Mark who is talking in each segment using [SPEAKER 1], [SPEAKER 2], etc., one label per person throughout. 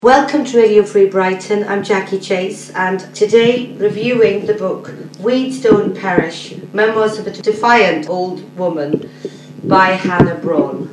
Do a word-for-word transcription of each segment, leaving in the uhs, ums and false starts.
[SPEAKER 1] Welcome to Radio Free Brighton. I'm Jackie Chase, and today reviewing the book Weeds Don't Perish, Memoirs of a Defiant Old Woman by Hannah Braun.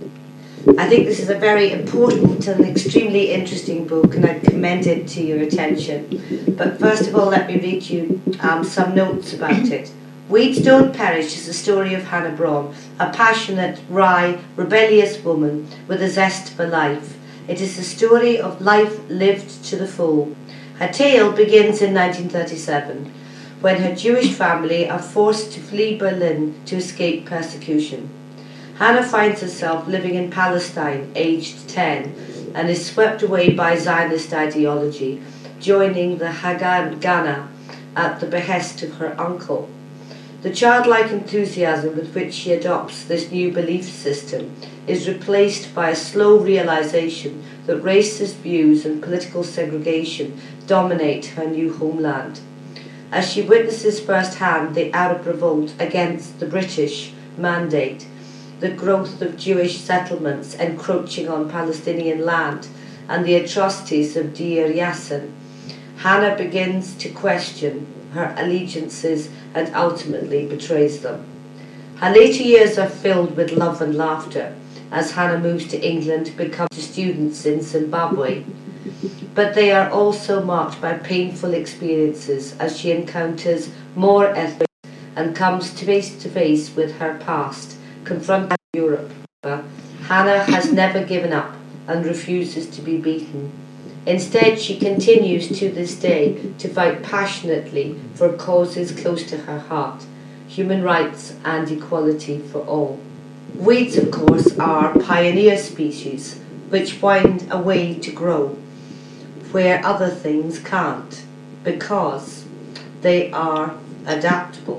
[SPEAKER 1] I think this is a very important and extremely interesting book, and I'd commend it to your attention. But first of all, let me read you um, some notes about it. Weeds Don't Perish is the story of Hannah Braun, a passionate, wry, rebellious woman with a zest for life. It is the story of life lived to the full. Her tale begins in nineteen thirty-seven, when her Jewish family are forced to flee Berlin to escape persecution. Hannah finds herself living in Palestine, aged ten, and is swept away by Zionist ideology, joining the Haganah at the behest of her uncle. The childlike enthusiasm with which she adopts this new belief system is replaced by a slow realization that racist views and political segregation dominate her new homeland. As she witnesses firsthand the Arab revolt against the British mandate, the growth of Jewish settlements encroaching on Palestinian land, and the atrocities of Deir Yassin, Hannah begins to question her allegiances and ultimately betrays them. Her later years are filled with love and laughter as Hannah moves to England to become students in Zimbabwe. But they are also marked by painful experiences as she encounters more ethics and comes face to face with her past, confronting Europe. Hannah has never given up and refuses to be beaten. Instead, she continues to this day to fight passionately for causes close to her heart, human rights and equality for all. Weeds, of course, are pioneer species which find a way to grow where other things can't, because they are adaptable.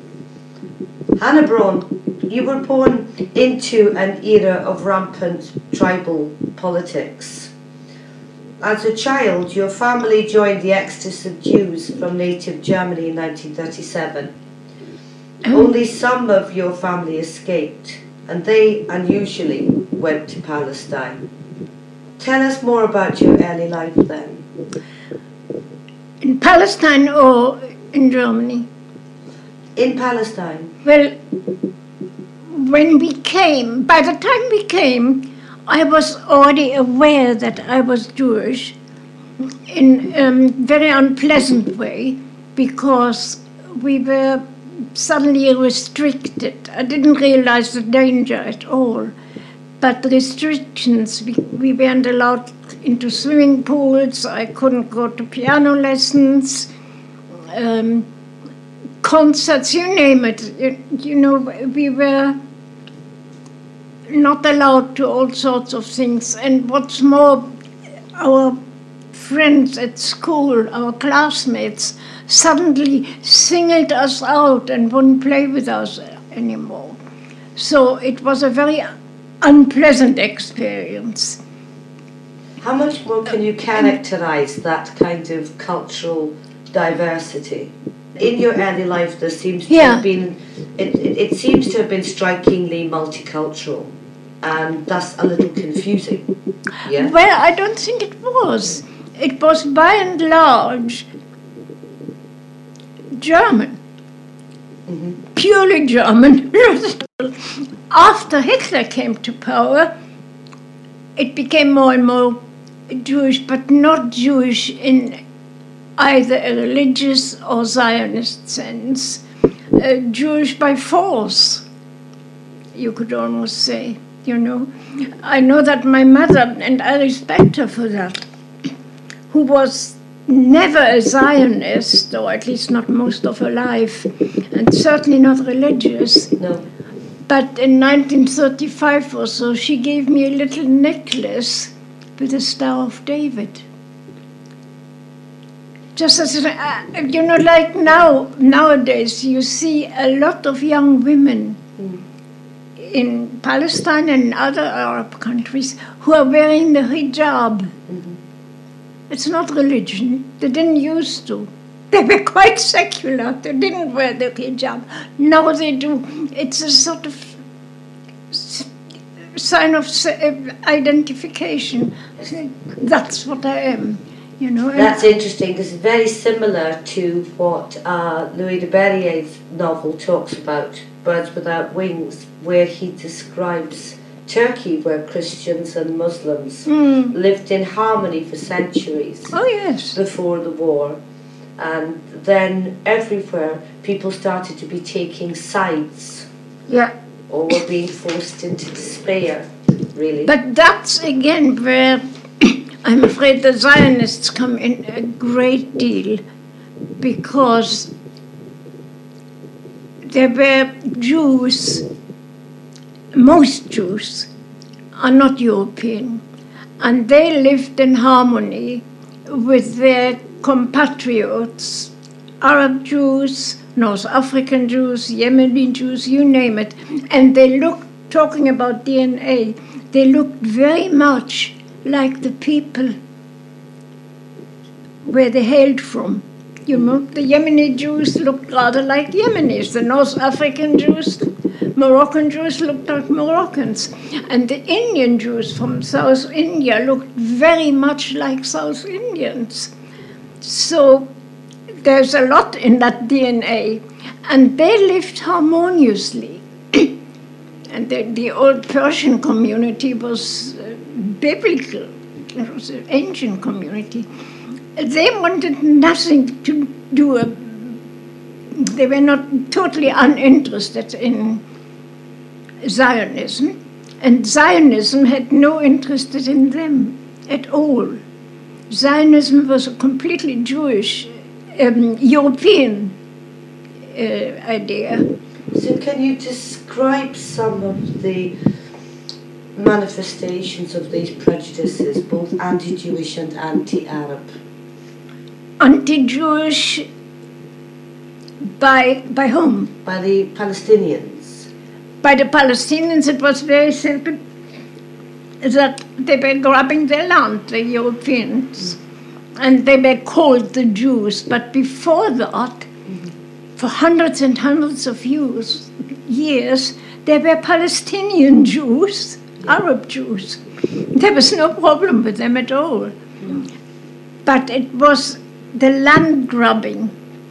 [SPEAKER 1] Hannah Braun, you were born into an era of rampant tribal politics. As a child, your family joined the exodus of Jews from native Germany in nineteen thirty-seven. Only some of your family escaped, and they unusually went to Palestine. Tell us more about your early life then.
[SPEAKER 2] In Palestine or in Germany?
[SPEAKER 1] In Palestine.
[SPEAKER 2] Well, when we came, by the time we came, I was already aware that I was Jewish in a um, very unpleasant way, because we were suddenly restricted. I didn't realize the danger at all, but the restrictions, we, we weren't allowed into swimming pools, I couldn't go to piano lessons, um, concerts, you name it. You, you know, we were not allowed to all sorts of things. And what's more, our friends at school, our classmates, suddenly singled us out and wouldn't play with us anymore. So it was a very unpleasant experience.
[SPEAKER 1] How much more can you characterize that kind of cultural diversity? In your early life, there seems to
[SPEAKER 2] yeah.
[SPEAKER 1] have been, it, it, it seems to have been strikingly multicultural, and thus a little confusing. Yeah.
[SPEAKER 2] Well, I don't think it was. It was by and large German,
[SPEAKER 1] mm-hmm.
[SPEAKER 2] purely German. After Hitler came to power, it became more and more Jewish, but not Jewish in either a religious or Zionist sense. Uh, Jewish by force, you could almost say, you know. I know that my mother, and I respect her for that, who was never a Zionist, or at least not most of her life, and certainly not religious.
[SPEAKER 1] No.
[SPEAKER 2] But in nineteen thirty-five or so, she gave me a little necklace with the Star of David. Just as, uh, you know, like now, nowadays, you see a lot of young women mm. in Palestine and other Arab countries who are wearing the hijab. Mm-hmm. It's not religion. They didn't used to. They were quite secular. They didn't wear the hijab. Now they do. It's a sort of sign of identification. That's what I am, you know.
[SPEAKER 1] That's interesting, because it's very similar to what uh, Louis de Berrier's novel talks about, Birds Without Wings, where he describes Turkey, where Christians and Muslims
[SPEAKER 2] mm.
[SPEAKER 1] lived in harmony for centuries.
[SPEAKER 2] Oh, yes.
[SPEAKER 1] Before the war. And then everywhere people started to be taking sides.
[SPEAKER 2] Yeah.
[SPEAKER 1] Or were being forced into despair, really.
[SPEAKER 2] But that's again where I'm afraid the Zionists come in a great deal, because there were Jews, most Jews are not European, and they lived in harmony with their compatriots, Arab Jews, North African Jews, Yemeni Jews, you name it. And they looked, talking about D N A, they looked very much like the people where they hailed from. You know, the Yemeni Jews looked rather like Yemenis. The North African Jews, Moroccan Jews looked like Moroccans. And the Indian Jews from South India looked very much like South Indians. So there's a lot in that D N A. And they lived harmoniously. And the, the old Persian community was uh, biblical. It was an ancient community. They wanted nothing to do. A, they were not totally uninterested in Zionism. And Zionism had no interest in them at all. Zionism was a completely Jewish, um, European uh, idea.
[SPEAKER 1] So can you describe some of the manifestations of these prejudices, both anti-Jewish and anti-Arab?
[SPEAKER 2] Anti-Jewish by, by whom?
[SPEAKER 1] By the Palestinians.
[SPEAKER 2] By the Palestinians it was very simple, that they were grabbing their land, the Europeans, and they were called the Jews. But before that, mm-hmm. for hundreds and hundreds of years, years there were Palestinian Jews, yeah. Arab Jews. There was no problem with them at all. Mm. But it was the land grabbing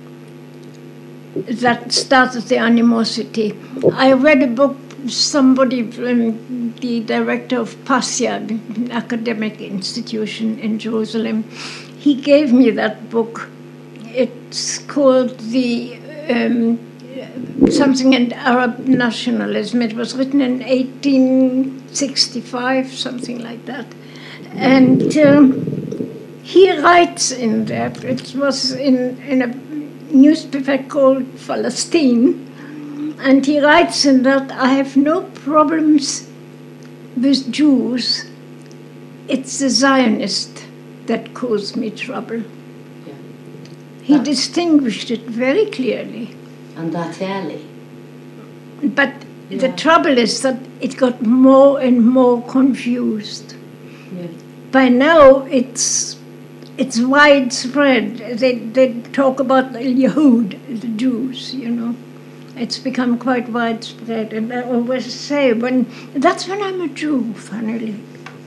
[SPEAKER 2] that started the animosity. I read a book, somebody, um, the director of PASIA, an academic institution in Jerusalem, he gave me that book. It's called the um, something in Arab nationalism. It was written in eighteen sixty-five, something like that. And um, he writes in that, it was in, in a newspaper called Palestine, and he writes in that, I have no problems with Jews, it's the Zionist that caused me trouble. Yeah. He that, distinguished it very clearly.
[SPEAKER 1] And that early.
[SPEAKER 2] But yeah. the trouble is that it got more and more confused. Yeah. By now it's it's widespread. They they talk about the Yehud, the Jews, you know. It's become quite widespread. And I always say, when that's when I'm a Jew, finally.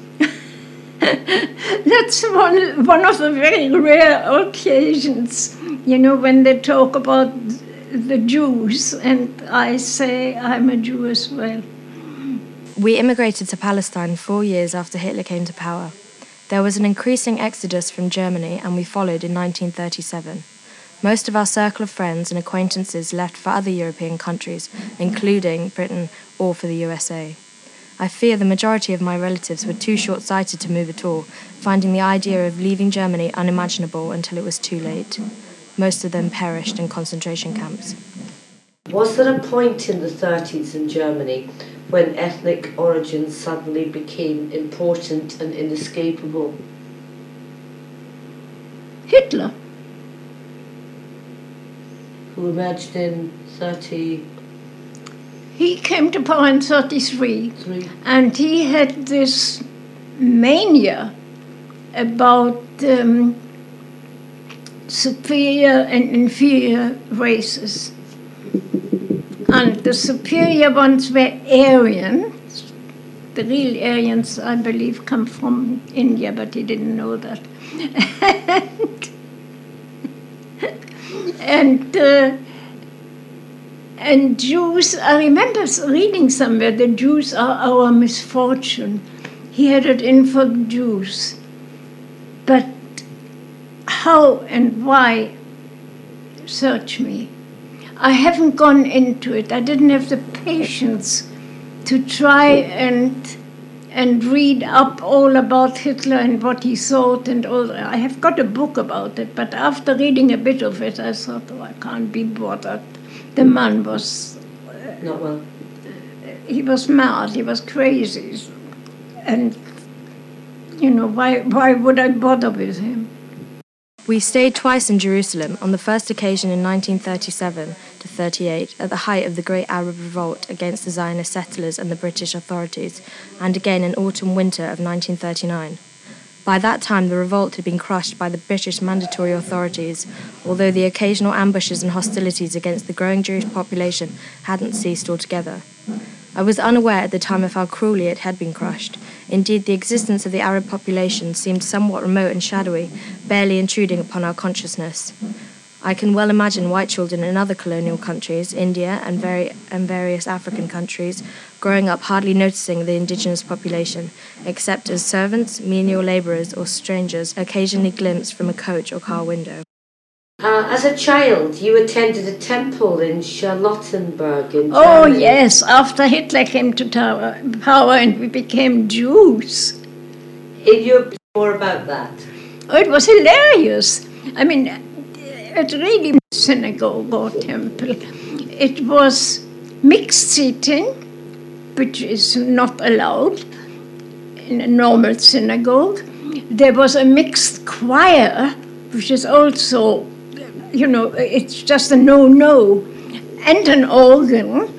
[SPEAKER 2] That's one, one of the very rare occasions, you know, when they talk about the Jews, and I say I'm a Jew as well.
[SPEAKER 3] We immigrated to Palestine four years after Hitler came to power. There was an increasing exodus from Germany, and we followed in nineteen thirty-seven. Most of our circle of friends and acquaintances left for other European countries, including Britain or for the U S A. I fear the majority of my relatives were too short-sighted to move at all, finding the idea of leaving Germany unimaginable until it was too late. Most of them perished in concentration camps.
[SPEAKER 1] Was there a point in the thirties in Germany when ethnic origins suddenly became important and inescapable?
[SPEAKER 2] Hitler.
[SPEAKER 1] Who emerged in thirty...
[SPEAKER 2] He came to power in thirty-three,
[SPEAKER 1] Three.
[SPEAKER 2] And he had this mania about um, superior and inferior races. And the superior ones were Aryans, the real Aryans, I believe, come from India, but he didn't know that. and uh, and Jews, I remember reading somewhere that Jews are our misfortune. He had it in for Jews. But how and why, search me. I haven't gone into it. I didn't have the patience to try and and read up all about Hitler and what he thought and all. I have got a book about it, but after reading a bit of it, I thought, oh, I can't be bothered. The man was...
[SPEAKER 1] Uh, Not well.
[SPEAKER 2] He was mad, he was crazy. And, you know, why, why would I bother with him?
[SPEAKER 3] We stayed twice in Jerusalem, on the first occasion in nineteen thirty-seven to thirty-eight, at the height of the Great Arab Revolt against the Zionist settlers and the British authorities, and again in autumn-winter of nineteen thirty-nine. By that time, the revolt had been crushed by the British mandatory authorities, although the occasional ambushes and hostilities against the growing Jewish population hadn't ceased altogether. I was unaware at the time of how cruelly it had been crushed. Indeed, the existence of the Arab population seemed somewhat remote and shadowy, barely intruding upon our consciousness. I can well imagine white children in other colonial countries, India and, very, and various African countries, growing up hardly noticing the indigenous population, except as servants, menial labourers or strangers occasionally glimpsed from a coach or car window.
[SPEAKER 1] Uh, as a child, you attended a temple in Charlottenburg in Germany.
[SPEAKER 2] Oh, yes, after Hitler came to tower, power and we became Jews.
[SPEAKER 1] In your more about that?
[SPEAKER 2] Oh, it was hilarious. I mean, it really was a synagogue or temple. It was mixed seating, which is not allowed in a normal synagogue. There was a mixed choir, which is also, you know, it's just a no-no, and an organ.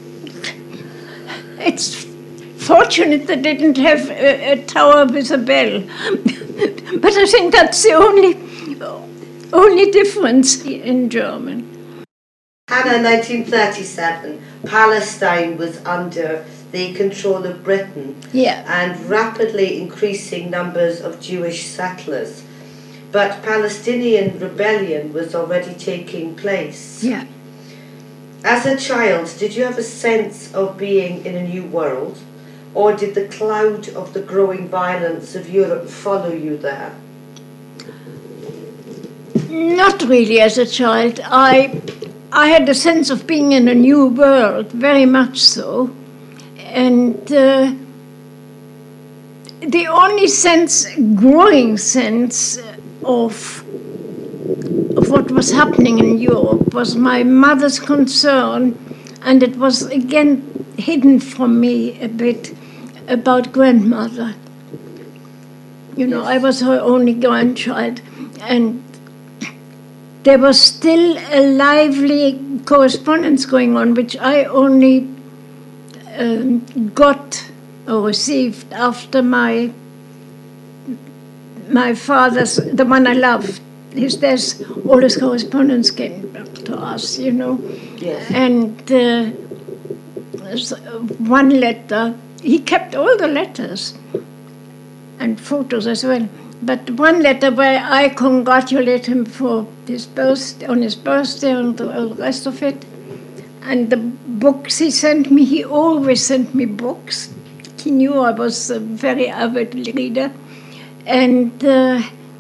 [SPEAKER 2] It's fortunate they didn't have a, a tower with a bell. But I think that's the only, only difference in German.
[SPEAKER 1] Hannah, nineteen thirty-seven, Palestine was under the control of Britain,
[SPEAKER 2] yeah,
[SPEAKER 1] and rapidly increasing numbers of Jewish settlers. But Palestinian rebellion was already taking place.
[SPEAKER 2] Yeah.
[SPEAKER 1] As a child, did you have a sense of being in a new world, or did the cloud of the growing violence of Europe follow you there?
[SPEAKER 2] Not really as a child. I, I had a sense of being in a new world, very much so. And uh, the only sense, growing sense, Of, of what was happening in Europe was my mother's concern, and it was again hidden from me a bit about grandmother. You know, I was her only grandchild, and there was still a lively correspondence going on, which I only um, got or received after my My father's, the one I loved, his death, all his correspondence came to us, you know.
[SPEAKER 1] Yes.
[SPEAKER 2] And uh, one letter, he kept all the letters and photos as well. But one letter where I congratulate him for his birthday, on his birthday and the rest of it. And the books he sent me, he always sent me books. He knew I was a very avid reader. And uh,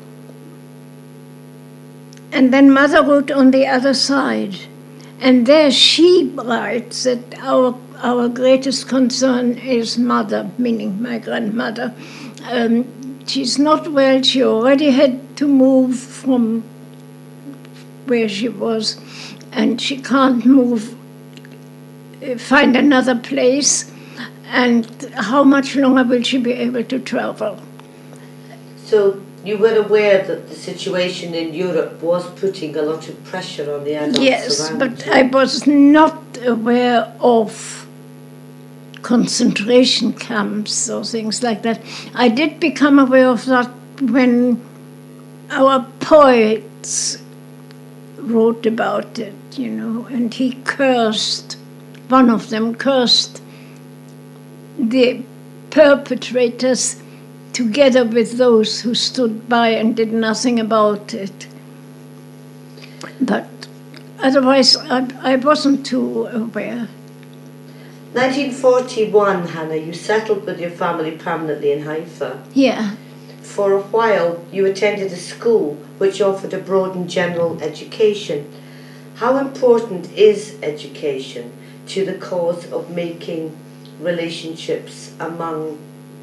[SPEAKER 2] and then Mother wrote on the other side, and there she writes that our our greatest concern is Mother, meaning my grandmother. Um, she's not well. She already had to move from where she was, and she can't move, find another place. And how much longer will she be able to travel?
[SPEAKER 1] So you were aware that the situation in Europe was putting a lot of pressure on the adults
[SPEAKER 2] yes,
[SPEAKER 1] around
[SPEAKER 2] but
[SPEAKER 1] you.
[SPEAKER 2] I was not aware of concentration camps or things like that. I did become aware of that when our poets wrote about it, you know, and he cursed, one of them cursed the perpetrators together with those who stood by and did nothing about it. But otherwise, I, I wasn't too aware.
[SPEAKER 1] nineteen forty-one, Hannah, you settled with your family permanently in Haifa.
[SPEAKER 2] Yeah.
[SPEAKER 1] For a while, you attended a school which offered a broad and general education. How important is education to the cause of making relationships among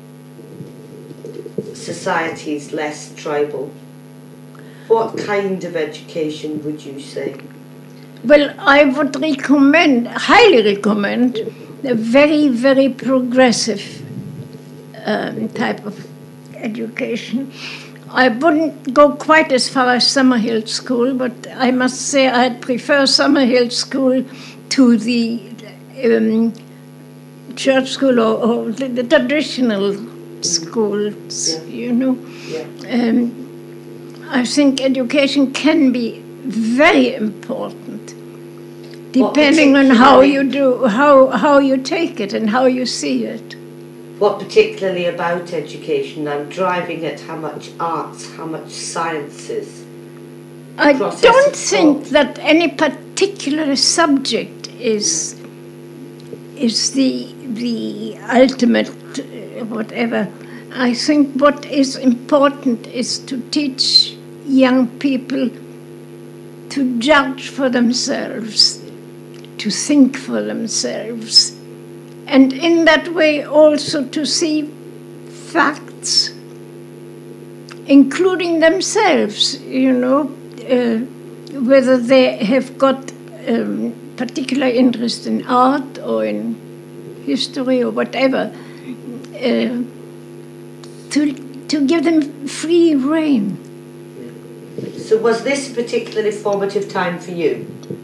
[SPEAKER 1] societies less tribal? What kind of education would you say?
[SPEAKER 2] Well, I would recommend, highly recommend, a very, very progressive um, type of education. I wouldn't go quite as far as Summerhill School, but I must say I prefer Summerhill School to the um, church school or, or the, the traditional schools, yeah. you know.
[SPEAKER 1] Yeah.
[SPEAKER 2] Um, I think education can be very important, depending on how you do, how how you take it and how you see it.
[SPEAKER 1] What particularly about education? I'm driving at how much arts, how much sciences.
[SPEAKER 2] I don't think that any particular subject is is the the ultimate uh, whatever. I think what is important is to teach young people to judge for themselves, to think for themselves, and in that way also to see facts, including themselves, you know, uh, whether they have got um, particular interest in art or in history or whatever, uh, to, to give them free rein.
[SPEAKER 1] So was this a particularly formative time for you?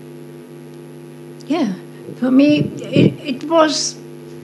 [SPEAKER 2] Yeah, for me it, it was.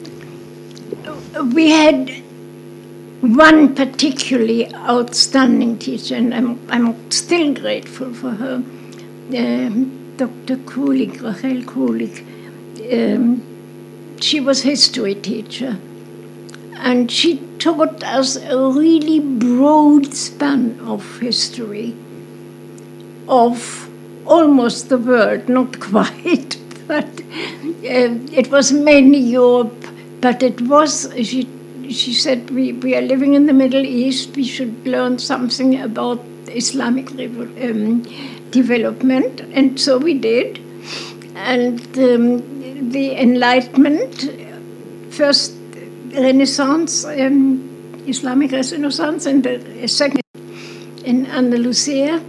[SPEAKER 2] We had one particularly outstanding teacher, and I'm, I'm still grateful for her, um, Doctor Kulik, Rachel Kulik. Um, she was history teacher, and she taught us a really broad span of history, of almost the world, not quite, but uh, it was mainly Europe. But it was, she, she said, we, we are living in the Middle East, we should learn something about Islamic um, development, and so we did. And um, the Enlightenment, first Renaissance, um, Islamic Renaissance, and the second in Andalusia.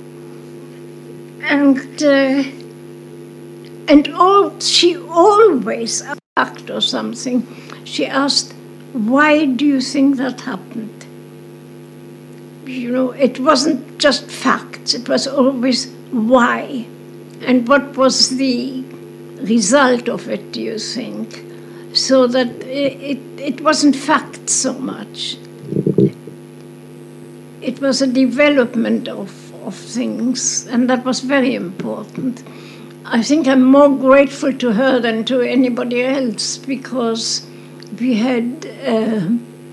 [SPEAKER 2] And, uh, and all, she always asked or something. She asked, why do you think that happened? You know, it wasn't just facts, it was always why. And what was the result of it, do you think? So that it, it, it wasn't facts so much. It was a development of, of things, and that was very important. I think I'm more grateful to her than to anybody else, because we had uh,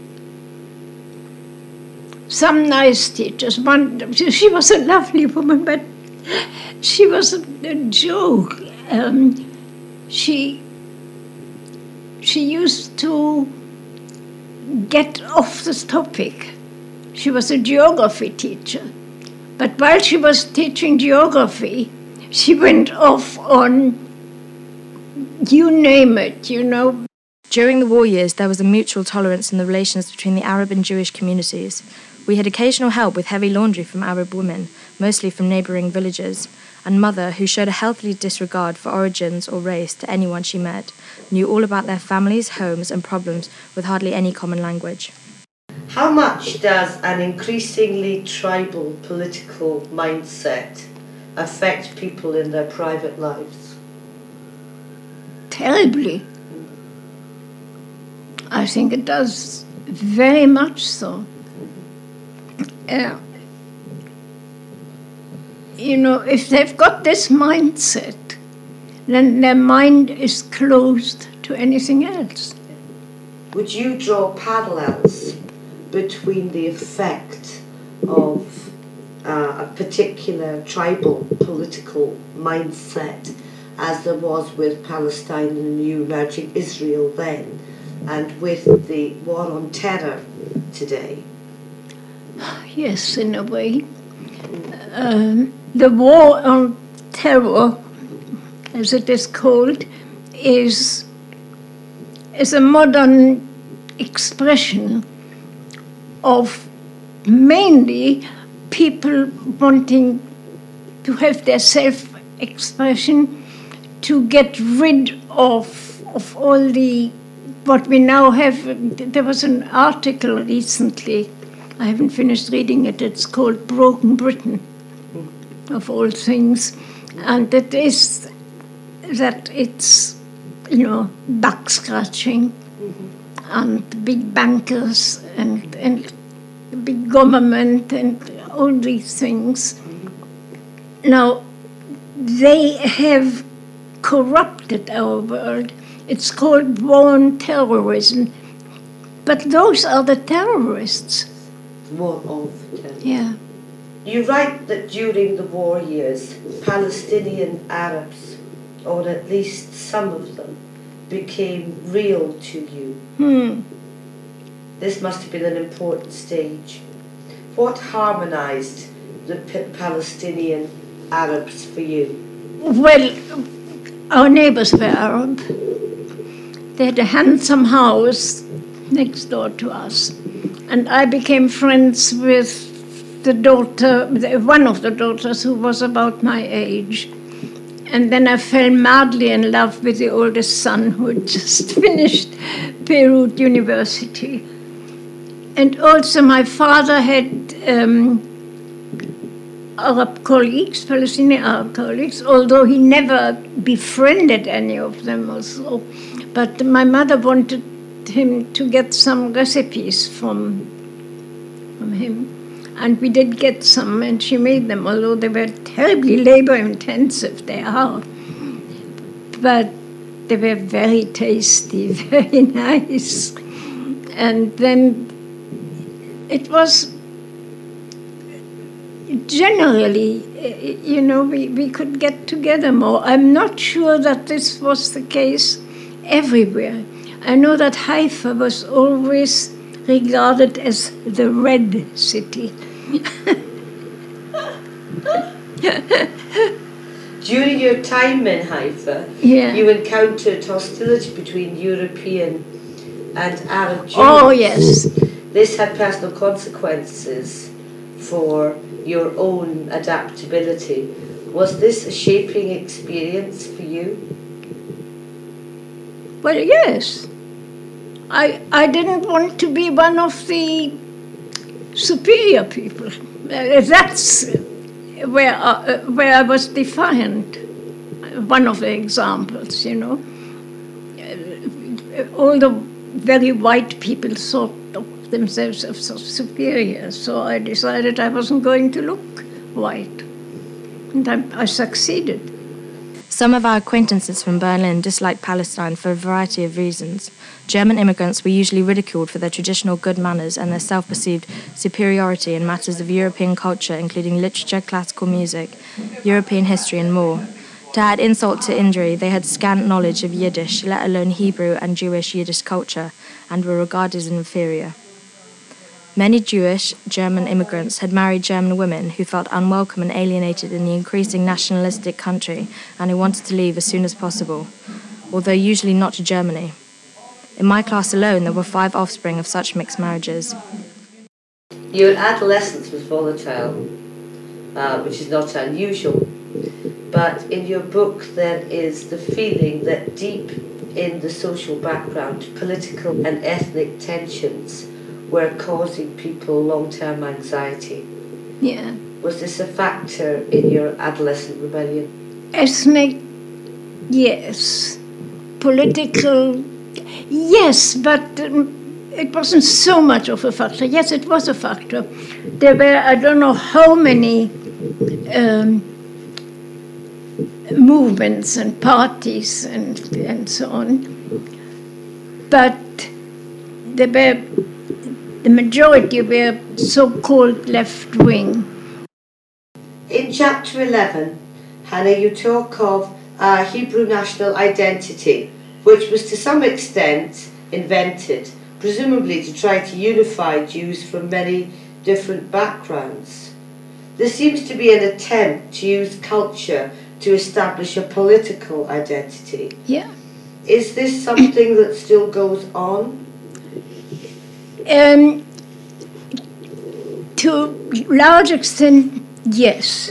[SPEAKER 2] some nice teachers. One, she was a lovely woman, but she was a, a joke. Um, she she used to get off the topic. She was a geography teacher, but while she was teaching geography, she went off on you name it, you know.
[SPEAKER 3] During the war years, there was a mutual tolerance in the relations between the Arab and Jewish communities. We had occasional help with heavy laundry from Arab women, mostly from neighbouring villages, and Mother, who showed a healthy disregard for origins or race to anyone she met, knew all about their families, homes, and problems with hardly any common language.
[SPEAKER 1] How much does an increasingly tribal political mindset affect people in their private lives?
[SPEAKER 2] Terribly. I think it does, very much so. Uh, you know, if they've got this mindset, then their mind is closed to anything else.
[SPEAKER 1] would you draw parallels between the effect of uh, a particular tribal political mindset, as there was with Palestine and the new emerging Israel then, and with the war on terror today?
[SPEAKER 2] Yes, in a way. Um, the war on terror, as it is called, is, is a modern expression of mainly people wanting to have their self-expression, to get rid of, of all the, what we now have. There was an article recently, I haven't finished reading it, it's called Broken Britain, of all things. And it is that it's, you know, back scratching, mm-hmm. and big bankers and, and big government and all these things. Mm-hmm. Now, they have corrupted our world. It's called war on terrorism. But those are the terrorists.
[SPEAKER 1] War of terror.
[SPEAKER 2] Yeah.
[SPEAKER 1] You write that during the war years, Palestinian Arabs, or at least some of them, became real to you.
[SPEAKER 2] Hmm.
[SPEAKER 1] This must have been an important stage. What harmonized the P- Palestinian Arabs for you?
[SPEAKER 2] Well, our neighbors were Arab. They had a handsome house next door to us. And I became friends with the daughter, one of the daughters who was about my age. And then I fell madly in love with the oldest son who had just finished Beirut University. And also my father had um, Arab colleagues, Palestinian Arab colleagues, although he never befriended any of them or so. But my mother wanted him to get some recipes from, from him. And we did get some, and she made them, although they were terribly labor-intensive, they are. But they were very tasty, very nice. And then it was generally, you know, we, we could get together more. I'm not sure that this was the case everywhere. I know that Haifa was always regarded as the red city.
[SPEAKER 1] During your time in Haifa,
[SPEAKER 2] yeah.
[SPEAKER 1] you encountered hostility between European and Arab Jews.
[SPEAKER 2] Oh, yes.
[SPEAKER 1] This had personal consequences for your own adaptability. Was this a shaping experience for you?
[SPEAKER 2] Well, yes. I I didn't want to be one of the superior people. Uh, that's where uh, where I was defiant. One of the examples, you know. Uh, all the very white people thought of themselves as superior, so I decided I wasn't going to look white, and I, I succeeded.
[SPEAKER 3] Some of our acquaintances from Berlin disliked Palestine for a variety of reasons. German immigrants were usually ridiculed for their traditional good manners and their self-perceived superiority in matters of European culture, including literature, classical music, European history, and more. To add insult to injury, they had scant knowledge of Yiddish, let alone Hebrew and Jewish Yiddish culture, and were regarded as inferior. Many Jewish German immigrants had married German women who felt unwelcome and alienated in the increasing nationalistic country and who wanted to leave as soon as possible, although usually not to Germany. In my class alone, there were five offspring of such mixed marriages.
[SPEAKER 1] Your adolescence was volatile, uh, which is not unusual, but in your book there is the feeling that deep in the social background, political and ethnic tensions were causing people long-term anxiety.
[SPEAKER 2] Yeah.
[SPEAKER 1] Was this a factor in your adolescent rebellion?
[SPEAKER 2] Ethnic, yes. Political, yes, but um, it wasn't so much of a factor. Yes, it was a factor. There were, I don't know how many um, movements and parties and, and so on. But they were, the majority were so-called left-wing.
[SPEAKER 1] In chapter eleven, Hannah, you talk of uh, Hebrew national identity, which was to some extent invented, presumably to try to unify Jews from many different backgrounds. There seems to be an attempt to use culture to establish a political identity.
[SPEAKER 2] Yeah.
[SPEAKER 1] Is this something that still goes on?
[SPEAKER 2] Um, to a large extent, yes.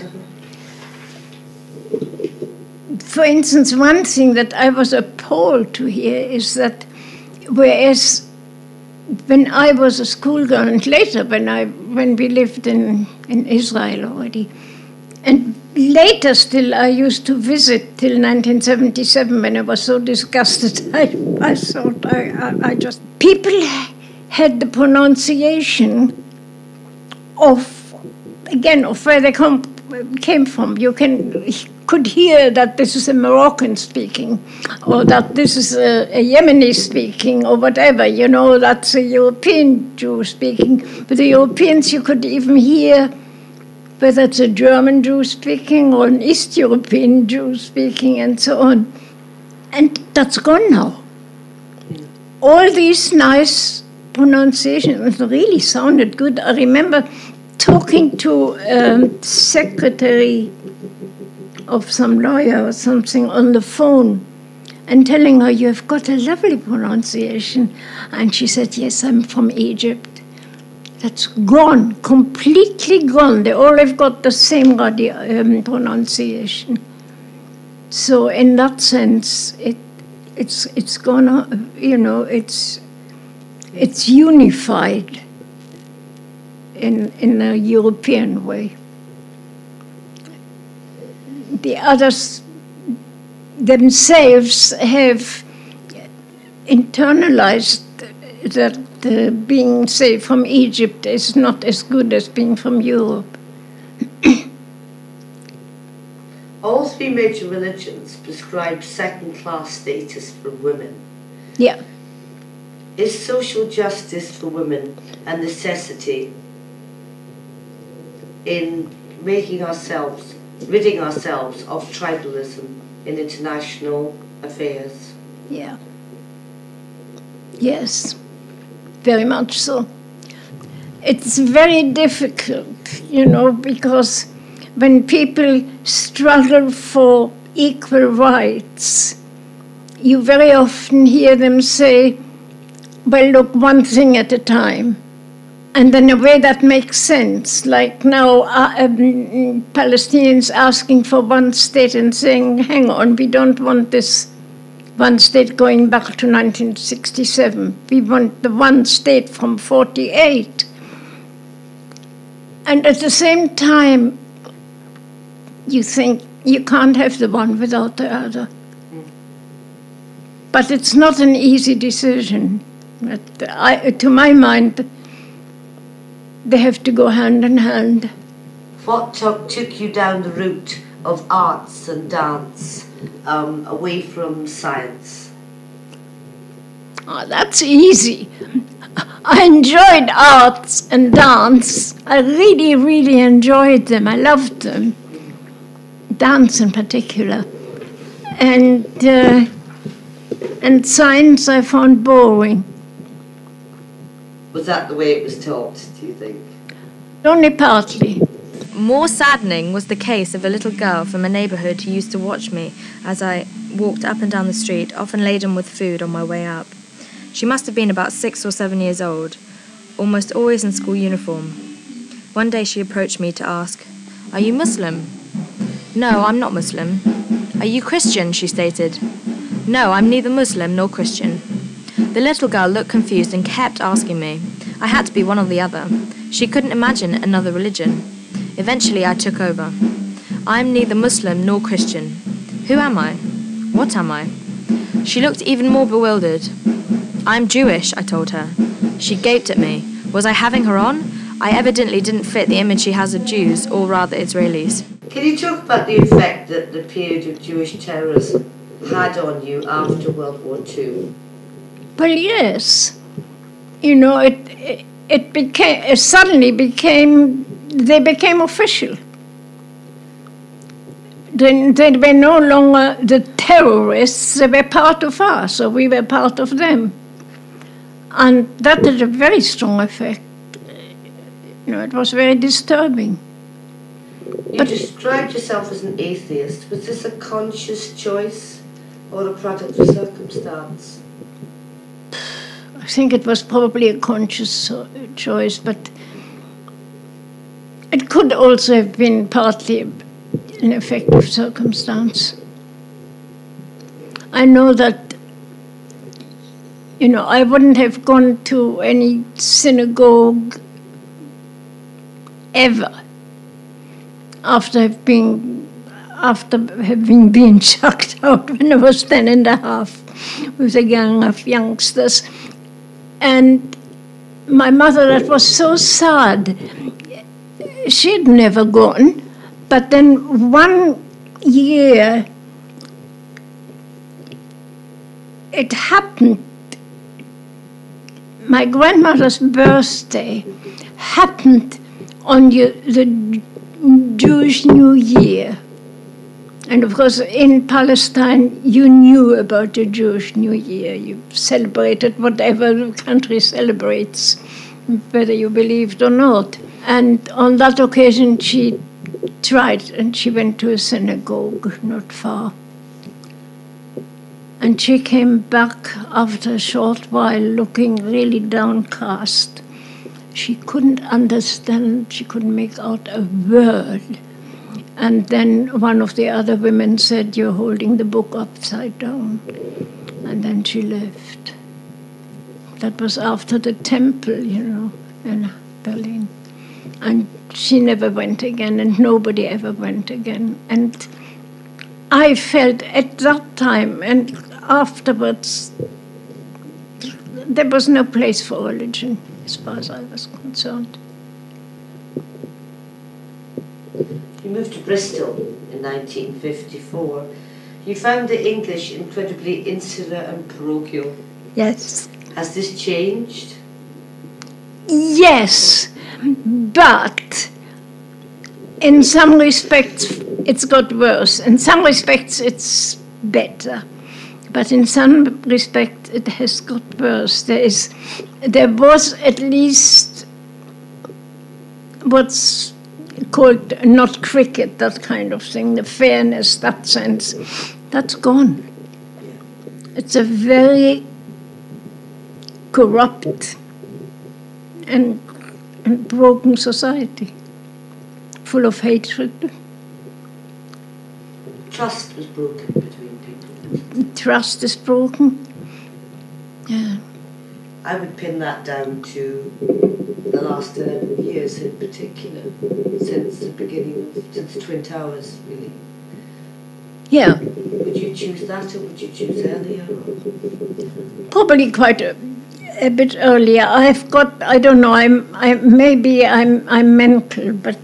[SPEAKER 2] For instance, one thing that I was appalled to hear is that whereas when I was a schoolgirl, and later when I when we lived in, in Israel already, and later still I used to visit till nineteen seventy-seven when I was so disgusted, I, I thought I, I, I just... People had the pronunciation of, again, of where they come, came from. You can could hear that this is a Moroccan speaking, or that this is a, a Yemeni speaking, or whatever, you know, that's a European Jew speaking. But the Europeans, you could even hear whether it's a German Jew speaking or an East European Jew speaking, and so on. And that's gone now. All these nice pronunciations really sounded good. I remember talking to a secretary of some lawyer or something on the phone and telling her, "You've got a lovely pronunciation." And she said, "Yes, I'm from Egypt." That's gone, completely gone. They all have got the same um, pronunciation. So in that sense, it it's it's gone, you know, it's it's unified in in a European way. The others themselves have internalized that uh, being, say, from Egypt is not as good as being from Europe.
[SPEAKER 1] All three major religions prescribe second-class status for women.
[SPEAKER 2] Yeah.
[SPEAKER 1] Is social justice for women a necessity in making ourselves, ridding ourselves of tribalism in international affairs?
[SPEAKER 2] Yeah. Yes, very much so. It's very difficult, you know, because when people struggle for equal rights, you very often hear them say, well, look, one thing at a time. And in a way that makes sense, like now uh, um, Palestinians asking for one state and saying, hang on, we don't want this one state going back to nineteen sixty-seven. We want the one state from forty-eight. And at the same time, you think you can't have the one without the other. But it's not an easy decision. But I, to my mind, they have to go hand in hand.
[SPEAKER 1] What took, took you down the route of arts and dance, um, away from science?
[SPEAKER 2] Oh, that's easy. I enjoyed arts and dance. I really, really enjoyed them. I loved them. Dance in particular. And, uh, and science I found boring.
[SPEAKER 1] Was that the way it was taught, do you think?
[SPEAKER 2] Only partly.
[SPEAKER 3] More saddening was the case of a little girl from a neighbourhood who used to watch me as I walked up and down the street, often laden with food on my way up. She must have been about six or seven years old, almost always in school uniform. One day she approached me to ask, "Are you Muslim?" "No, I'm not Muslim." "Are you Christian?" she stated. "No, I'm neither Muslim nor Christian." The little girl looked confused and kept asking me. I had to be one or the other. She couldn't imagine another religion. Eventually I took over. "I'm neither Muslim nor Christian. Who am I? What am I?" She looked even more bewildered. "I'm Jewish," I told her. She gaped at me. Was I having her on? I evidently didn't fit the image she has of Jews, or rather Israelis.
[SPEAKER 1] Can you talk about the effect that the period of Jewish terrorism had on you after World War Two?
[SPEAKER 2] Well, yes. you know, it it, it became it suddenly became they became official. They, they were no longer the terrorists; they were part of us, or we were part of them, and that had a very strong effect. You know, it was very disturbing.
[SPEAKER 1] You but described yourself as an atheist. Was this a conscious choice or a product of circumstance?
[SPEAKER 2] I think it was probably a conscious choice, but it could also have been partly an effect of circumstance. I know that, you know, I wouldn't have gone to any synagogue ever after having been, after having been chucked out when I was ten and a half with a gang of youngsters. And my mother, that was so sad. She'd never gone, but then one year it happened. My grandmother's birthday happened on the, the Jewish New Year. And of course, in Palestine, you knew about the Jewish New Year. You celebrated whatever the country celebrates, whether you believed or not. And on that occasion, she tried, and she went to a synagogue not far. And she came back after a short while looking really downcast. She couldn't understand, she couldn't make out a word. And then one of the other women said, "You're holding the book upside down." And then she left. That was after the temple, you know, in Berlin. And she never went again, and nobody ever went again. And I felt at that time and afterwards, there was no place for religion, as far as I was concerned.
[SPEAKER 1] You moved to Bristol in nineteen fifty-four. You found the English incredibly insular and parochial.
[SPEAKER 2] Yes.
[SPEAKER 1] Has this changed?
[SPEAKER 2] Yes, but in some respects it's got worse. In some respects it's better. But in some respects it has got worse. There is, there was at least what's called not cricket, that kind of thing, the fairness, that sense, that's gone. It's a very corrupt and, and broken society, full of hatred.
[SPEAKER 1] Trust was broken between people.
[SPEAKER 2] Trust is broken. Yeah.
[SPEAKER 1] I would pin that down to the last eleven years in particular, since the beginning of, since the Twin Towers, really.
[SPEAKER 2] Yeah.
[SPEAKER 1] Would you choose that, or would you choose earlier? Or?
[SPEAKER 2] Probably quite a, a bit earlier. I've got, I don't know, I'm, I maybe I'm, I'm mental, but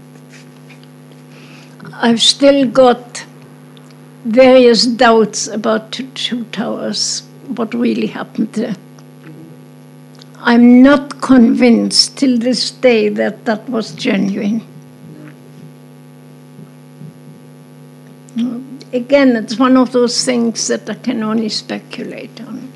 [SPEAKER 2] I've still got various doubts about the Two Towers, what really happened there. I'm not convinced till this day that that was genuine. No. Again, it's one of those things that I can only speculate on.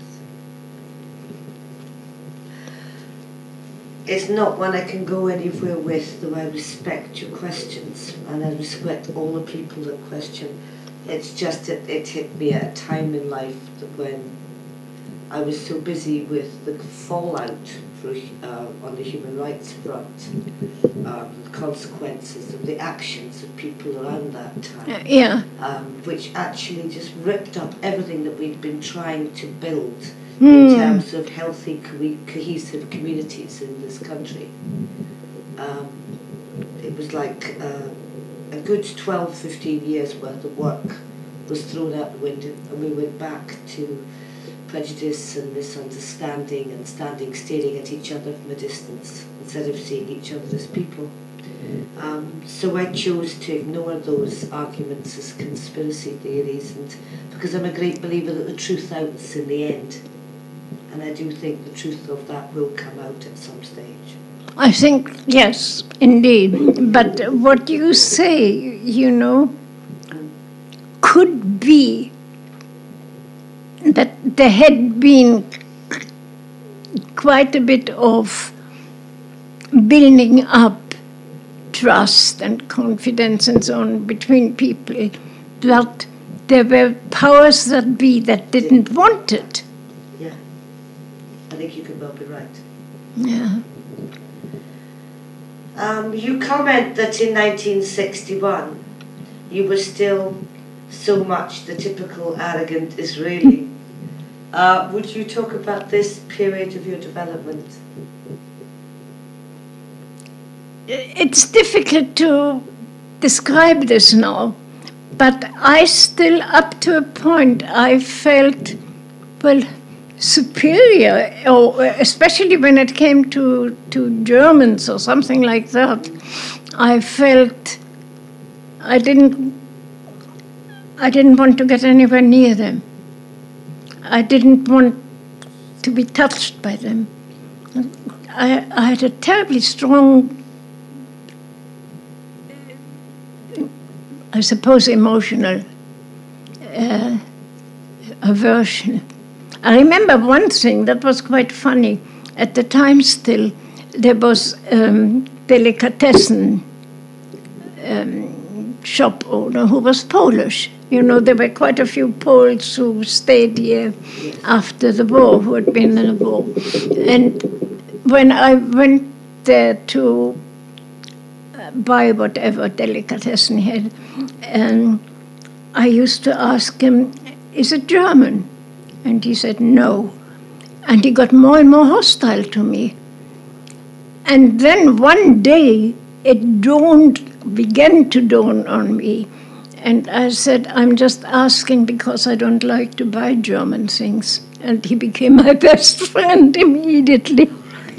[SPEAKER 1] It's not one I can go anywhere with, though I respect your questions, and I respect all the people that question. It's just that it hit me at a time in life that when I was so busy with the fallout for, uh, on the human rights front, um, the consequences of the actions of people around that time,
[SPEAKER 2] Uh, yeah.
[SPEAKER 1] um, which actually just ripped up everything that we'd been trying to build
[SPEAKER 2] Mm.
[SPEAKER 1] in terms of healthy, co- cohesive communities in this country. Um, it was like uh, a good twelve, fifteen years worth of work was thrown out the window, and we went back to prejudice and misunderstanding and standing staring at each other from a distance instead of seeing each other as people. Um, so I chose to ignore those arguments as conspiracy theories, and because I'm a great believer that the truth outs in the end, and And I do think the truth of that will come out at some stage.
[SPEAKER 2] I think, yes, indeed. But what you say, you know, could be that there had been quite a bit of building up trust and confidence and so on between people, that there were powers that be that didn't want it.
[SPEAKER 1] Yeah, I think you could well be right.
[SPEAKER 2] Yeah.
[SPEAKER 1] Um, you comment that in nineteen sixty-one you were still so much the typical arrogant Israeli. Uh, would you talk about this period of your development?
[SPEAKER 2] It's difficult to describe this now, but I still, up to a point, I felt, well, superior, or especially when it came to, to Germans or something like that. I felt I didn't, I didn't want to get anywhere near them. I didn't want to be touched by them. I, I had a terribly strong, I suppose, emotional uh, aversion. I remember one thing that was quite funny. At the time still, there was um, delicatessen um, shop owner who was Polish. You know, there were quite a few Poles who stayed here after the war, who had been in the war. And when I went there to buy whatever delicatessen he had, and I used to ask him, is it German? And he said, no. And he got more and more hostile to me. And then one day, it dawned, began to dawn on me. And I said, I'm just asking because I don't like to buy German things. And he became my best friend immediately.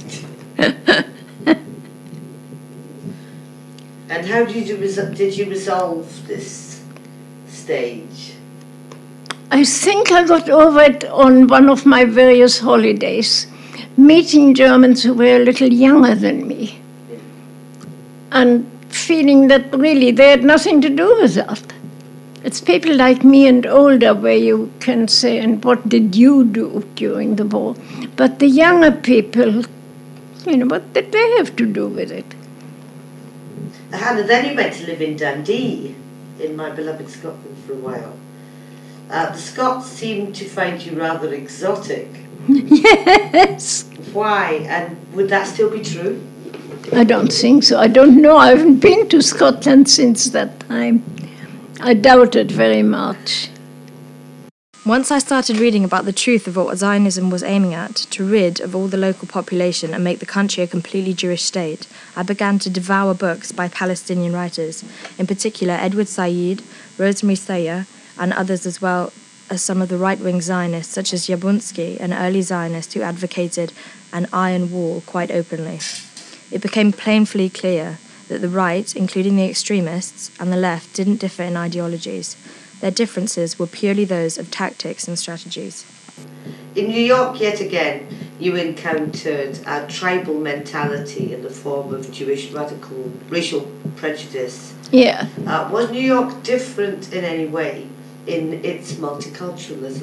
[SPEAKER 1] And how did you, res- did you resolve this stage?
[SPEAKER 2] I think I got over it on one of my various holidays, meeting Germans who were a little younger than me, and feeling that really they had nothing to do with that. It's people like me and older where you can say, and what did you do during the war? But the younger people, you know, what did they have to do with it?
[SPEAKER 1] Hannah, then you went to live in Dundee, in my beloved Scotland, for a while. Uh, the Scots seemed to find you rather exotic.
[SPEAKER 2] Yes.
[SPEAKER 1] Why? And would that still be true?
[SPEAKER 2] I don't think so. I don't know. I haven't been to Scotland since that time. I doubt it very much.
[SPEAKER 3] Once I started reading about the truth of what Zionism was aiming at, to rid of all the local population and make the country a completely Jewish state, I began to devour books by Palestinian writers, in particular Edward Said, Rosemary Thayer, and others, as well as some of the right-wing Zionists such as Jablonski, an early Zionist who advocated an iron wall quite openly. It became painfully clear that the right, including the extremists, and the left didn't differ in ideologies. Their differences were purely those of tactics and strategies.
[SPEAKER 1] In New York, yet again, you encountered a tribal mentality in the form of Jewish radical racial prejudice.
[SPEAKER 2] Yeah.
[SPEAKER 1] Uh, was New York different in any way in its multiculturalism?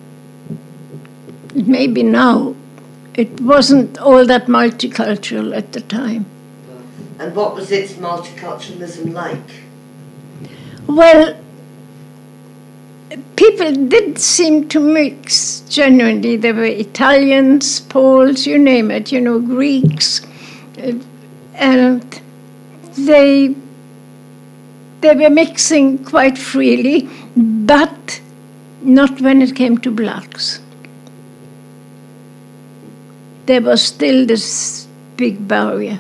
[SPEAKER 2] Maybe now. It wasn't all that multicultural at the time.
[SPEAKER 1] And what was its multiculturalism like?
[SPEAKER 2] Well, people did seem to mix genuinely. There were Italians, Poles, you name it, you know, Greeks. Uh, and they, they were mixing quite freely, but not when it came to blacks. There was still this big barrier.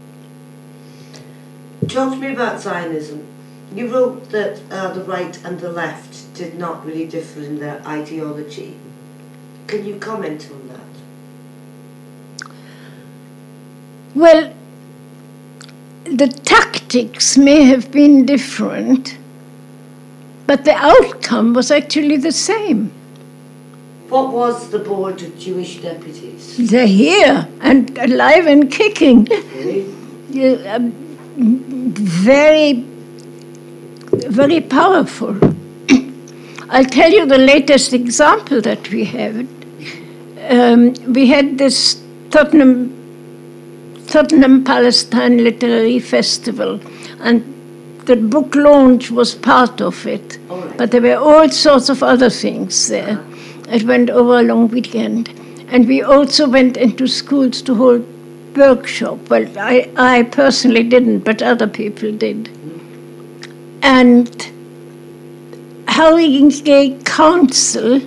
[SPEAKER 1] Talk to me about Zionism. You wrote that uh, the right and the left did not really differ in their ideology. Can you comment on that?
[SPEAKER 2] Well, the tactics may have been different, but the outcome was actually the same.
[SPEAKER 1] What was the board of Jewish deputies?
[SPEAKER 2] They're here and alive and kicking.
[SPEAKER 1] Really?
[SPEAKER 2] Yeah, um, very, very powerful. I'll tell you the latest example that we have. Um, we had this Tottenham, Tottenham Palestine Literary Festival, and the book launch was part of it.
[SPEAKER 1] All right.
[SPEAKER 2] But there were all sorts of other things there. It went over a long weekend. And we also went into schools to hold workshop. Well, I, I personally didn't, but other people did. And Harringay Council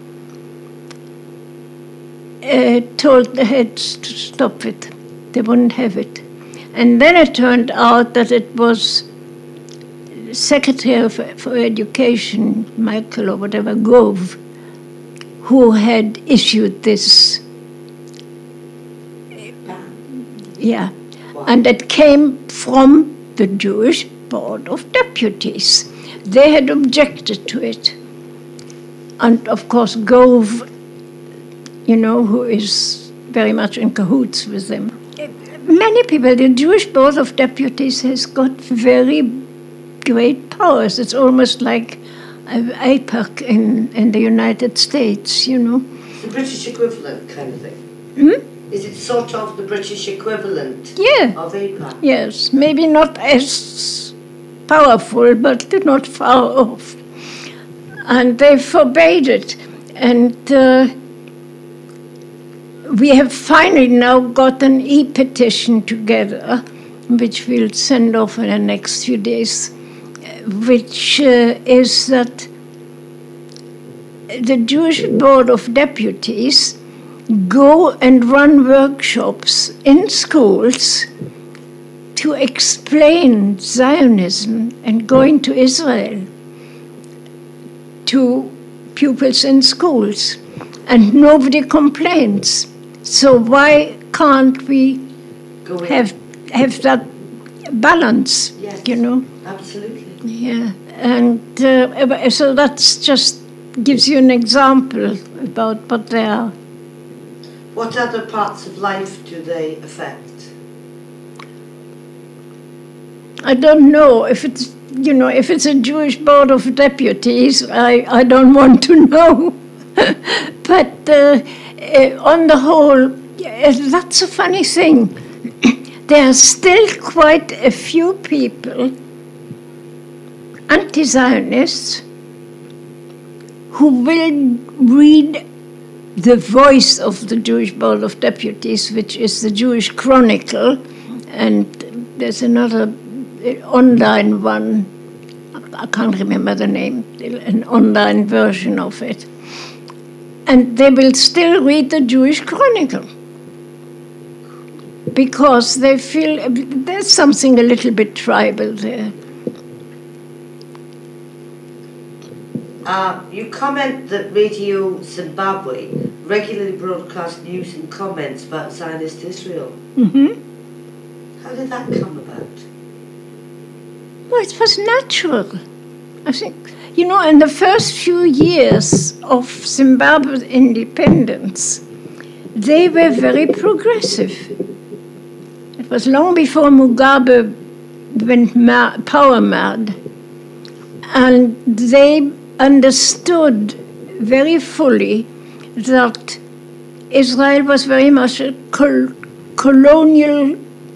[SPEAKER 2] uh, told the heads to stop it. They wouldn't have it. And then it turned out that it was Secretary for, for Education, Michael or whatever, Gove, who had issued this. Yeah.
[SPEAKER 1] Wow.
[SPEAKER 2] And it came from the Jewish Board of Deputies. They had objected to it. And of course, Gove, you know, who is very much in cahoots with them. Many people, the Jewish Board of Deputies has got very great powers. It's almost like A P A C in, in the United States, you know.
[SPEAKER 1] It's the British equivalent kind of thing.
[SPEAKER 2] Hmm?
[SPEAKER 1] Is it sort of the British equivalent
[SPEAKER 2] Yeah.
[SPEAKER 1] of A P A C?
[SPEAKER 2] Yes, maybe not as powerful, but not far off. And they forbade it. And uh, we have finally now got an e-petition together, which we'll send off in the next few days, which uh, is that the Jewish Board of Deputies go and run workshops in schools to explain Zionism and going to Israel to pupils in schools. And nobody complains. So why can't we
[SPEAKER 1] Go in.
[SPEAKER 2] have have that balance,
[SPEAKER 1] Yes.
[SPEAKER 2] you know?
[SPEAKER 1] Absolutely.
[SPEAKER 2] Yeah, and uh, so that's just gives you an example about what they are.
[SPEAKER 1] What other parts of life do they affect?
[SPEAKER 2] I don't know if it's, you know, if it's a Jewish Board of Deputies, I, I don't want to know. But uh, uh, on the whole, uh, that's a funny thing. There are still quite a few people, anti-Zionists, who will read the voice of the Jewish Board of Deputies, which is the Jewish Chronicle, and there's another online one, I can't remember the name, an online version of it. And they will still read the Jewish Chronicle because they feel there's something a little bit tribal there.
[SPEAKER 1] Uh, you comment that Radio Zimbabwe regularly broadcast news and comments about Zionist Israel.
[SPEAKER 2] Mm-hmm.
[SPEAKER 1] How did that come about?
[SPEAKER 2] Well, it was natural, I think. You know, in the first few years of Zimbabwe's independence, they were very progressive. It was long before Mugabe went mad, power mad, and they understood very fully that Israel was very much a col- colonial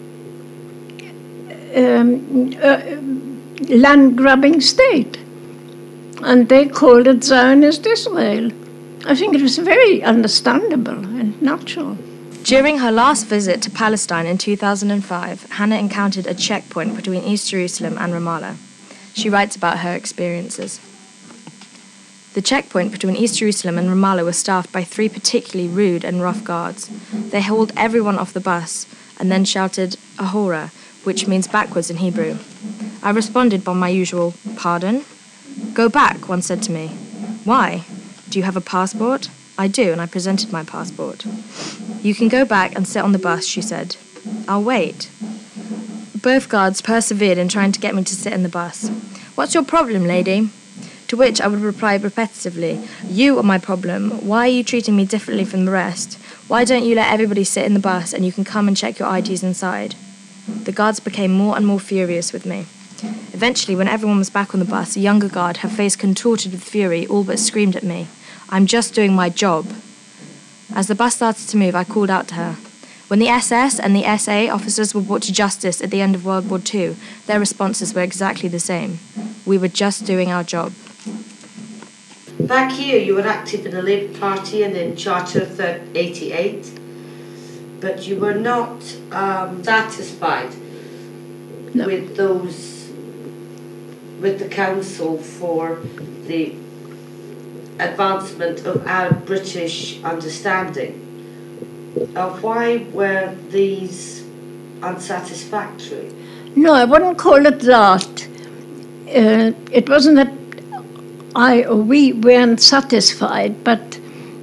[SPEAKER 2] um, uh, land-grabbing state. And they called it Zionist Israel. I think it was very understandable and natural.
[SPEAKER 3] During her last visit to Palestine in two thousand five, Hannah encountered a checkpoint between East Jerusalem and Ramallah. She writes about her experiences. The checkpoint between East Jerusalem and Ramallah was staffed by three particularly rude and rough guards. They hauled everyone off the bus and then shouted Ahora, which means backwards in Hebrew. I responded by my usual, pardon? Go back, one said to me. Why? Do you have a passport? I do, and I presented my passport. You can go back and sit on the bus, she said. I'll wait. Both guards persevered in trying to get me to sit in the bus. What's your problem, lady? To which I would reply repetitively, "You are my problem. Why are you treating me differently from the rest? Why don't you let everybody sit in the bus and you can come and check your I Ds inside?" The guards became more and more furious with me. Eventually, when everyone was back on the bus, a younger guard, her face contorted with fury, all but screamed at me, "I'm just doing my job." As the bus started to move, I called out to her. When the S S and the S A officers were brought to justice at the end of World War Two, their responses were exactly the same. We were just doing our job.
[SPEAKER 1] Back here, you were active in the Labour Party and in Charter eighty-eight, but you were not um, satisfied no. with those, with the council for the advancement of our British understanding. Uh, why were these unsatisfactory?
[SPEAKER 2] No, I wouldn't call it that. Uh, it wasn't that I or we weren't satisfied, but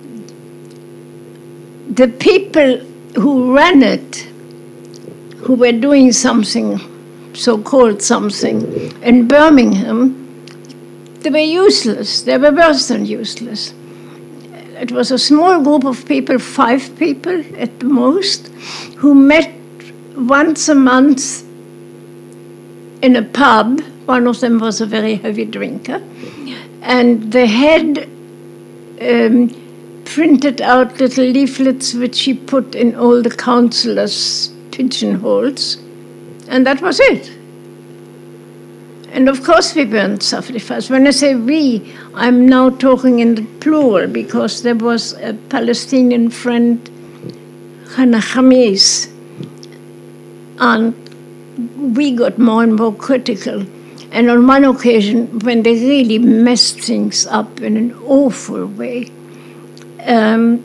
[SPEAKER 2] the people who ran it, who were doing something, so-called something, in Birmingham, they were useless. They were worse than useless. It was a small group of people, five people at the most, who met once a month in a pub. One of them was a very heavy drinker. And they had um, printed out little leaflets which he put in all the councillors' pigeonholes. And that was it. And of course we weren't satisfied. When I say we, I'm now talking in the plural, because there was a Palestinian friend, Hana Khamis, and we got more and more critical. And on one occasion, when they really messed things up in an awful way, um,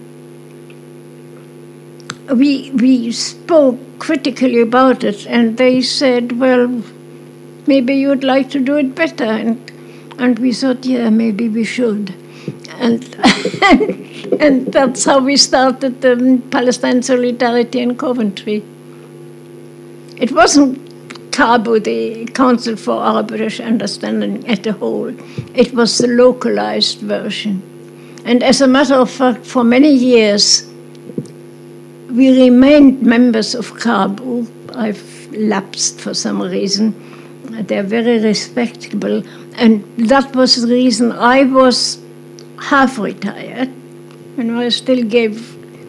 [SPEAKER 2] we we spoke critically about it, and they said, well, maybe you'd like to do it better. And and we thought, yeah, maybe we should. And and that's how we started the Palestine Solidarity in Coventry. It wasn't C A B U, the Council for Our British Understanding, as a whole. It was the localized version. And as a matter of fact, for many years, we remained members of C A B U. I've lapsed for some reason. They're very respectable. And that was the reason I was half retired. And I still gave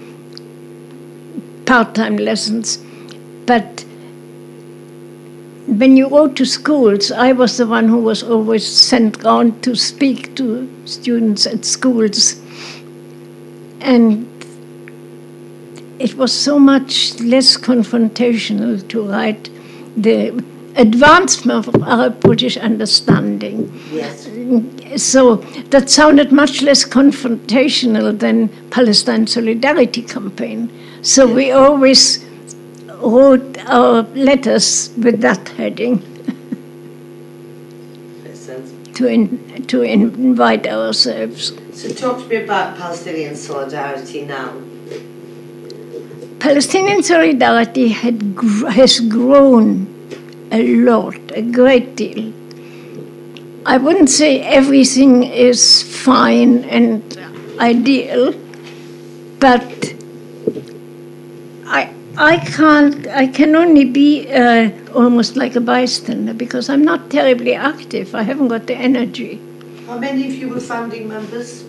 [SPEAKER 2] part-time lessons. But when you go to schools, I was the one who was always sent around to speak to students at schools. And it was so much less confrontational to write the advancement of our British understanding.
[SPEAKER 1] Yes.
[SPEAKER 2] So that sounded much less confrontational than Palestine Solidarity Campaign. So yes. We always wrote our letters with that heading to in, to invite ourselves.
[SPEAKER 1] So talk to me about Palestinian Solidarity now.
[SPEAKER 2] Palestinian Solidarity had gr- has grown a lot, a great deal. I wouldn't say everything is fine and ideal, but I I can't. I can only be uh, almost like a bystander because I'm not terribly active. I haven't got the energy.
[SPEAKER 1] How many of you were founding members?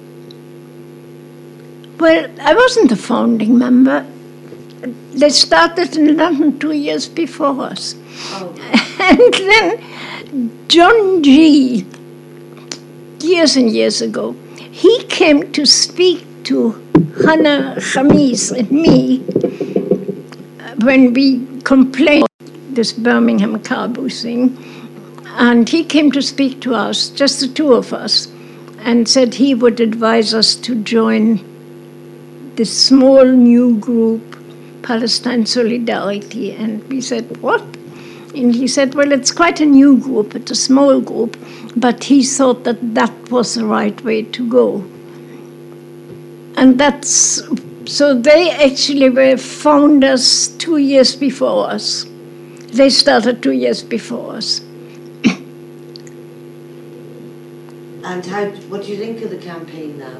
[SPEAKER 2] Well, I wasn't a founding member. They started in London two years before us. Oh. And then John G., years and years ago, he came to speak to Hana Khamis and me when we complained about this Birmingham C A B U thing. And he came to speak to us, just the two of us, and said he would advise us to join this small new group, Palestine Solidarity. And we said, what? And he said, well, it's quite a new group, it's a small group, but he thought that that was the right way to go. And that's, so they actually were founders two years before us. They started two years before us.
[SPEAKER 1] And how? What do you think of the campaign now?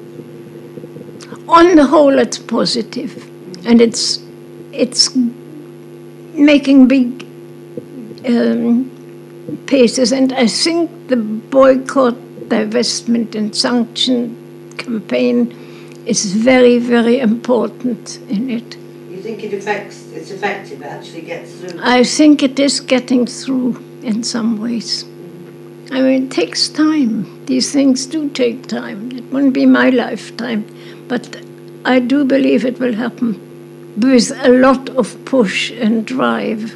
[SPEAKER 2] On the whole, it's positive, and it's it's making big um, paces. And I think the boycott, divestment, and sanction campaign is very, very important in it.
[SPEAKER 1] You think it affects? It's effective. It actually gets through.
[SPEAKER 2] I think it is getting through in some ways. I mean, it takes time. These things do take time. It won't be my lifetime, but I do believe it will happen with a lot of push and drive.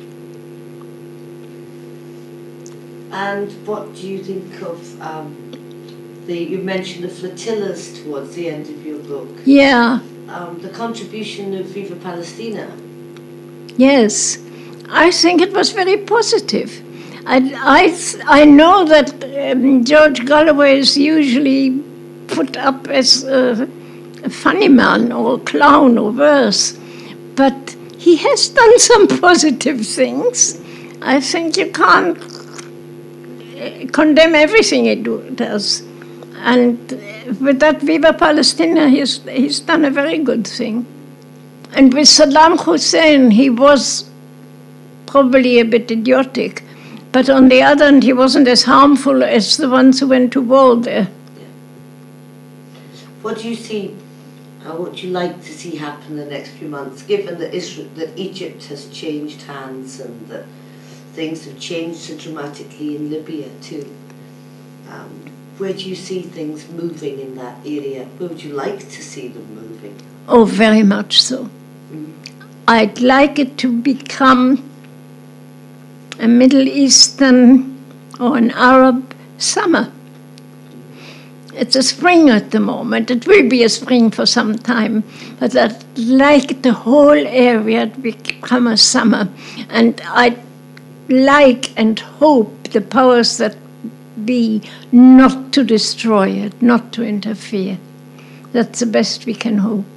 [SPEAKER 1] And what do you think of um, the? You mentioned the flotillas towards the end of your book.
[SPEAKER 2] Yeah.
[SPEAKER 1] Um, the contribution of Viva Palestina.
[SPEAKER 2] Yes, I think it was very positive. I, I, I know that um, George Galloway is usually put up as a, a funny man or a clown or worse, but he has done some positive things. I think you can't condemn everything he do, does. And with that Viva Palestina, he's, he's done a very good thing. And with Saddam Hussein, he was probably a bit idiotic, but on the other hand, he wasn't as harmful as the ones who went to war there.
[SPEAKER 1] Yeah. What do you see, uh, what do you like to see happen in the next few months, given that, Israel, that Egypt has changed hands and that things have changed so dramatically in Libya too? Um, where do you see things moving in that area? Where would you like to see them moving?
[SPEAKER 2] Oh, very much so.
[SPEAKER 1] Mm.
[SPEAKER 2] I'd like it to become a Middle Eastern or an Arab summer. It's a spring at the moment. It will be a spring for some time, but I'd like the whole area to become a summer. And I'd like and hope the powers that be not to destroy it, not to interfere. That's the best we can hope.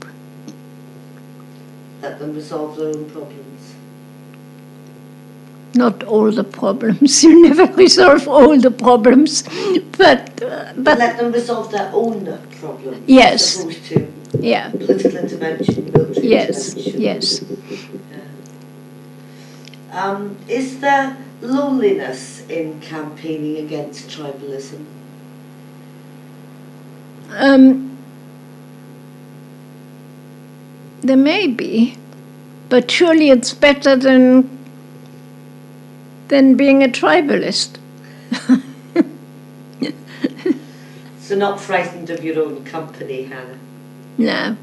[SPEAKER 1] Let them resolve their own problems.
[SPEAKER 2] Not all the problems. You never resolve all the problems, but uh,
[SPEAKER 1] But
[SPEAKER 2] but
[SPEAKER 1] let them resolve their own problems.
[SPEAKER 2] Yes.
[SPEAKER 1] As opposed to
[SPEAKER 2] yeah,
[SPEAKER 1] political intervention, military
[SPEAKER 2] yes,
[SPEAKER 1] intervention.
[SPEAKER 2] yes.
[SPEAKER 1] Um, is there loneliness in campaigning against tribalism?
[SPEAKER 2] Um, there may be, but surely it's better than than being a tribalist.
[SPEAKER 1] So not frightened of your own company, Hannah?
[SPEAKER 2] No.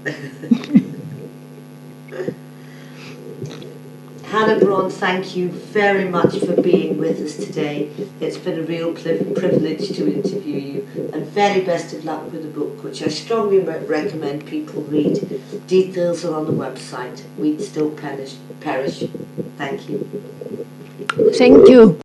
[SPEAKER 1] Hannah Braun, thank you very much for being with us today. It's been a real privilege to interview you, and very best of luck with the book, which I strongly recommend people read. Details are on the website. We'd Still Perish. Perish. Thank you.
[SPEAKER 2] Thank you.